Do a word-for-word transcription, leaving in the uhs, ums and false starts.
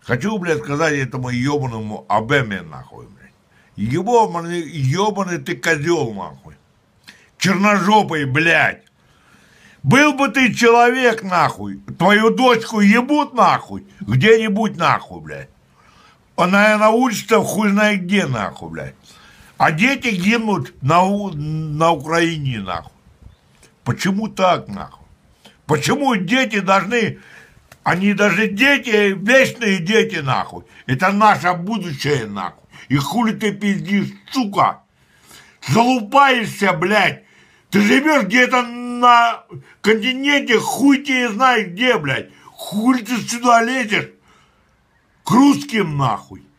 Хочу, блядь, сказать этому ебаному Обеме, нахуй, блядь. Ебаный, ебаный ты козел, нахуй. Черножопый, блядь. Был бы ты человек, нахуй, твою дочку ебут, нахуй, где-нибудь, нахуй, блядь. Она, наверное, учится хуй знает где, нахуй, блядь. А дети гибнут на, на Украине, нахуй. Почему так, нахуй? Почему дети должны... Они даже дети, вечные дети, нахуй. Это наше будущее, нахуй. И хули ты пиздишь, сука? Залупаешься, блядь. Ты живешь где-то на континенте, хуй тебе знает где, блядь. Хули ты сюда лезешь? К русским, нахуй.